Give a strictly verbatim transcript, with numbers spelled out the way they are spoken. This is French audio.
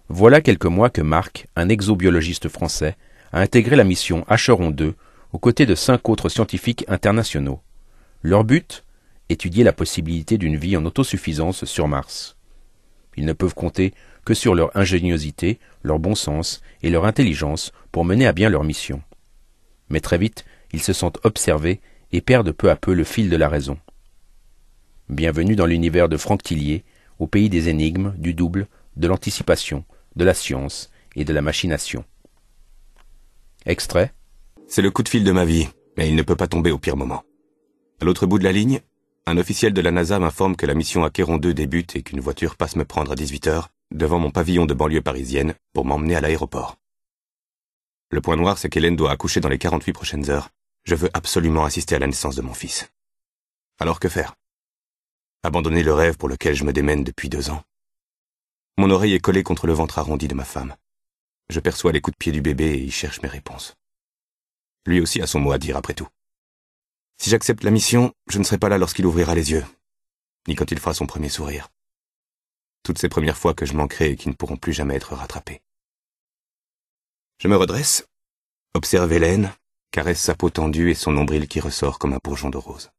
Voilà quelques mois que Marc, un exobiologiste français, a intégré la mission Acheron deux aux côtés de cinq autres scientifiques internationaux. Leur but ? Étudier la possibilité d'une vie en autosuffisance sur Mars. Ils ne peuvent compter que sur leur ingéniosité, leur bon sens et leur intelligence pour mener à bien leur mission. Mais très vite, ils se sentent observés et perdent peu à peu le fil de la raison. Bienvenue dans l'univers de Franck Tillier, au pays des énigmes, du double, de l'anticipation, de la science et de la machination. Extrait. C'est le coup de fil de ma vie, mais il ne peut pas tomber au pire moment. À l'autre bout de la ligne, un officiel de la NASA m'informe que la mission Acheron deux débute et qu'une voiture passe me prendre à dix-huit heures devant mon pavillon de banlieue parisienne pour m'emmener à l'aéroport. Le point noir, c'est qu'Hélène doit accoucher dans les quarante-huit prochaines heures. Je veux absolument assister à la naissance de mon fils. Alors que faire ? Abandonner le rêve pour lequel je me démène depuis deux ans. Mon oreille est collée contre le ventre arrondi de ma femme. Je perçois les coups de pied du bébé et y cherche mes réponses. Lui aussi a son mot à dire après tout. Si j'accepte la mission, je ne serai pas là lorsqu'il ouvrira les yeux, ni quand il fera son premier sourire. Toutes ces premières fois que je manquerai et qui ne pourront plus jamais être rattrapées. Je me redresse, observe Hélène, caresse sa peau tendue et son nombril qui ressort comme un bourgeon de rose.